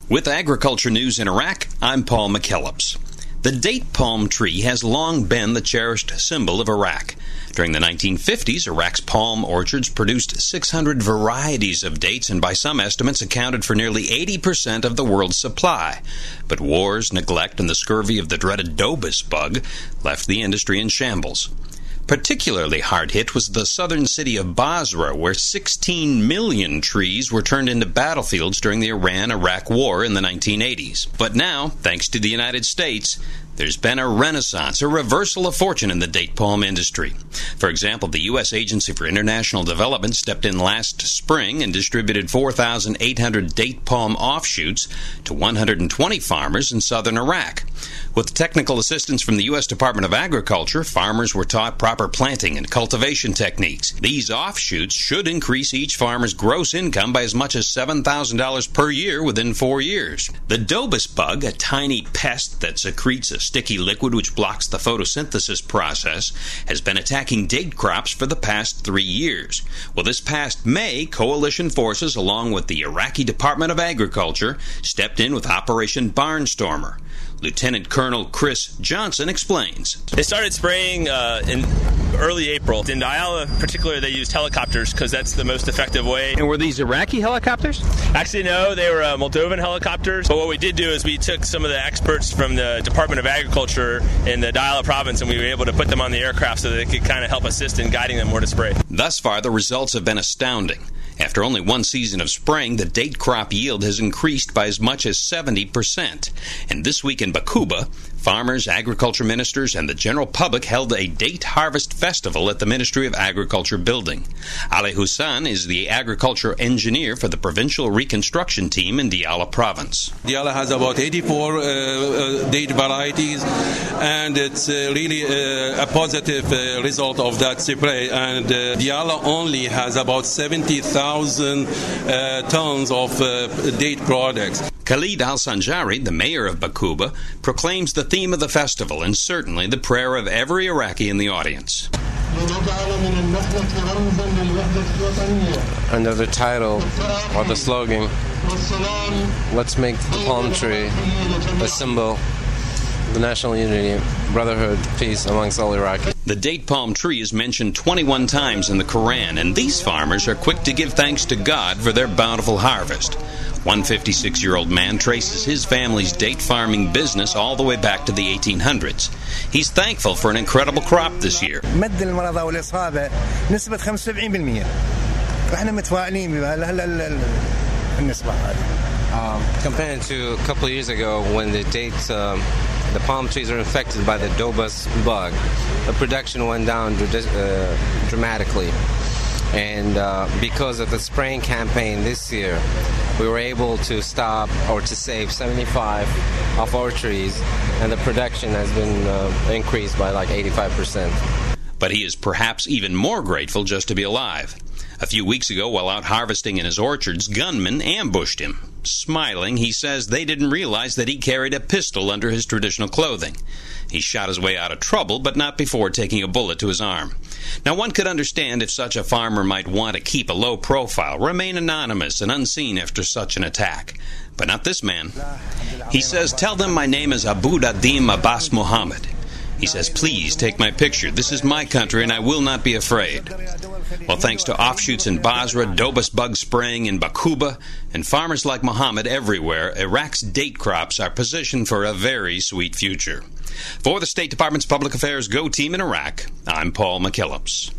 With agriculture news in Iraq, I'm Paul McKellips. The date palm tree has long been the cherished symbol of Iraq. During the 1950s, Iraq's palm orchards produced 600 varieties of dates and by some estimates accounted for nearly 80% of the world's supply. But wars, neglect, and the scurvy of the dreaded Dobus bug left the industry in shambles. Particularly hard hit was the southern city of Basra, where 16 million trees were turned into battlefields during the Iran-Iraq War in the 1980s. But now, thanks to the United States, there's been a renaissance, a reversal of fortune in the date palm industry. For example, the U.S. Agency for International Development stepped in last spring and distributed 4,800 date palm offshoots to 120 farmers in southern Iraq. With technical assistance from the U.S. Department of Agriculture, farmers were taught proper planting and cultivation techniques. These offshoots should increase each farmer's gross income by as much as $7,000 per year within 4 years. The Dobus bug, a tiny pest that secretes a sticky liquid which blocks the photosynthesis process, has been attacking date crops for the past 3 years. Well, this past May, coalition forces, along with the Iraqi Department of Agriculture, stepped in with Operation Barnstormer. Lieutenant Colonel Chris Johnson explains. They started spraying in early April. In Diyala, particularly, they used helicopters because that's the most effective way. And were these Iraqi helicopters? Actually, no, they were Moldovan helicopters. But what we did do is we took some of the experts from the Department of Agriculture in the Diyala province, and we were able to put them on the aircraft so that they could kind of help assist in guiding them where to spray. Thus far, the results have been astounding. After only one season of spraying, the date crop yield has increased by as much as 70%. And this week in Bakuba, farmers, agriculture ministers, and the general public held a date harvest festival at the Ministry of Agriculture building. Ali Hussan is the agriculture engineer for the provincial reconstruction team in Diyala province. Diyala has about 84 date varieties, and it's really a positive result of that spray. And Diyala only has about 70,000 tons of date products. Khalid Al-Sanjari, the mayor of Bakuba, proclaims the theme of the festival and certainly the prayer of every Iraqi in the audience. Under the title or the slogan, let's make the palm tree a symbol of the national unity, brotherhood, peace amongst all Iraqis. The date palm tree is mentioned 21 times in the Quran, and these farmers are quick to give thanks to God for their bountiful harvest. One 56-year-old man traces his family's date farming business all the way back to the 1800s. He's thankful for an incredible crop this year. Compared to a couple of years ago when the palm trees are infected by the Dobus bug, the production went down dramatically. And because of the spraying campaign this year, we were able to stop or to save 75 of our trees, and the production has been increased by like 85%. But he is perhaps even more grateful just to be alive. A few weeks ago, while out harvesting in his orchards, gunmen ambushed him. Smiling, he says they didn't realize that he carried a pistol under his traditional clothing. He shot his way out of trouble, but not before taking a bullet to his arm. Now, one could understand if such a farmer might want to keep a low profile, remain anonymous and unseen after such an attack. But not this man. He says, "Tell them my name is Abu Dadim Abbas Muhammad." He says, "Please take my picture. This is my country and I will not be afraid." Well, thanks to offshoots in Basra, Dobus bug spraying in Bakuba, and farmers like Muhammad everywhere, Iraq's date crops are positioned for a very sweet future. For the State Department's Public Affairs Go team in Iraq, I'm Paul McKellips.